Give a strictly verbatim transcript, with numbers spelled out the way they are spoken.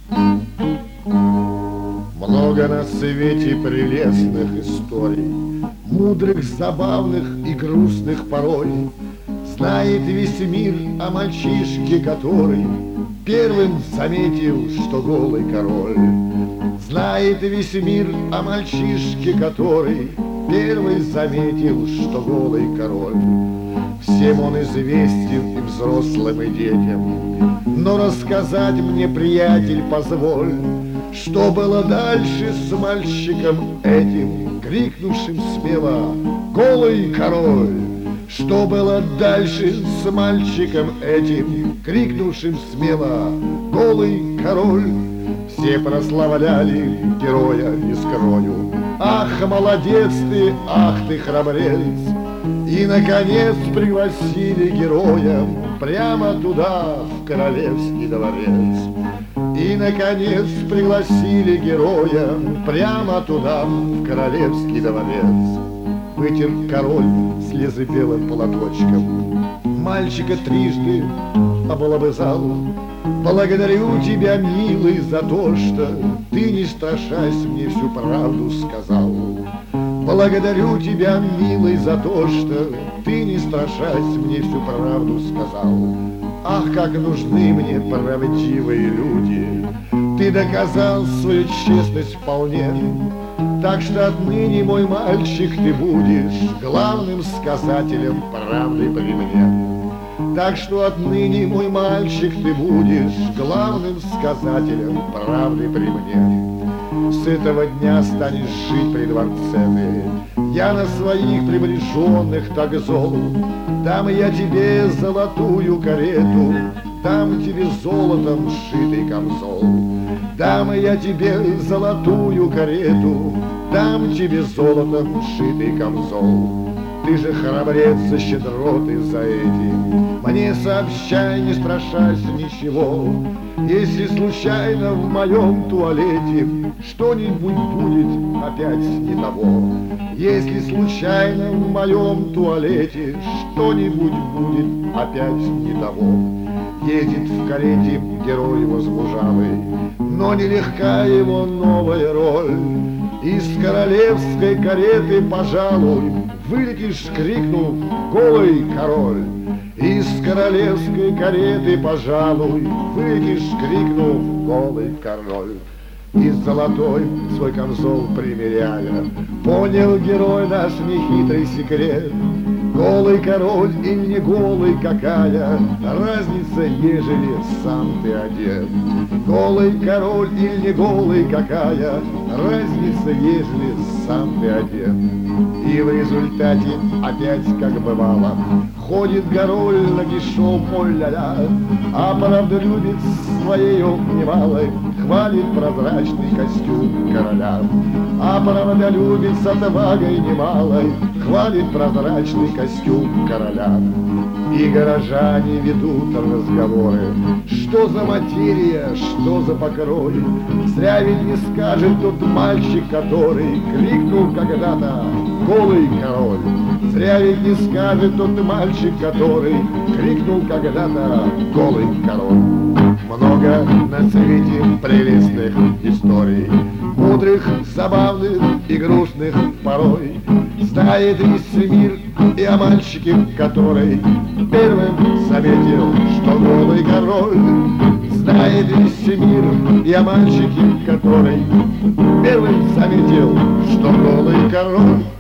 Много на свете прелестных историй, мудрых, забавных и грустных порой. Знает весь мир о мальчишке, который первым заметил, что голый король. Знает весь мир о мальчишке, который первый заметил, что голый король. Всем он известен, и взрослым, и детям, но рассказать мне, приятель, позволь, что было дальше с мальчиком этим, крикнувшим смело «Голый король!». Что было дальше с мальчиком этим, крикнувшим смело «Голый король!». Все прославляли героя, не скрою. Ах, молодец ты, ах ты, храбрец! И, наконец, пригласили героя прямо туда, в королевский дворец. И, наконец, пригласили героя прямо туда, в королевский дворец. Вытер король слезы белым платочком, мальчика трижды облобызал. Благодарю тебя, милый, за то, что ты, не страшась, мне всю правду сказал. Благодарю тебя, милый, за то, что ты, не страшась, мне всю правду сказал. Ах, как нужны мне правдивые люди, ты доказал свою честность вполне. Так что отныне, мой мальчик, ты будешь главным сказателем правды при мне. Так что отныне, мой мальчик, ты будешь главным сказателем правды при мне. С этого дня станешь жить при дворце ты, я на своих приближенных так зол. Дам я тебе золотую карету, дам тебе золотом сшитый камзол. Дам я тебе золотую карету, дам тебе золотом сшитый камзол. Ты же храбрец и щедроты за этим, мне сообщай, не спрашивай ничего. Если случайно в моем туалете что-нибудь будет опять не того. Если случайно в моем туалете что-нибудь будет опять не того. Едет в карете герой возмужалый, но нелегка его новая роль. Из королевской кареты, пожалуй, вылетишь, крикнув «Голый король!». Из королевской кареты, пожалуй, вылетишь, крикнув «Голый король!». И золотой свой камзол примеряя, понял герой наш нехитрый секрет. Голый король или не голый, какая разница, ежели сам ты одет. Голый король или не голый, какая разница, ежели сам ты одет. И в результате опять, как бывало, ходит король нагишом, ой-ля-ля, а правдолюбец своею немалой хвалит прозрачный костюм короля. А правдолюбец отвагой немалой хвалит прозрачный костюм короля. И горожане ведут разговоры, что за материя, что за покрой. Зря ведь не скажет тот мальчик, который крикнул когда-то «Голый король!». Зря ведь не скажет тот мальчик, который крикнул когда-то «Голый король!». Много на свете прелестных историй, мудрых, забавных и грустных порой. Знает весь мир и о мальчике, который первым заметил, что голый король. Знает весь мир и о мальчике, который первым заметил, что голый король.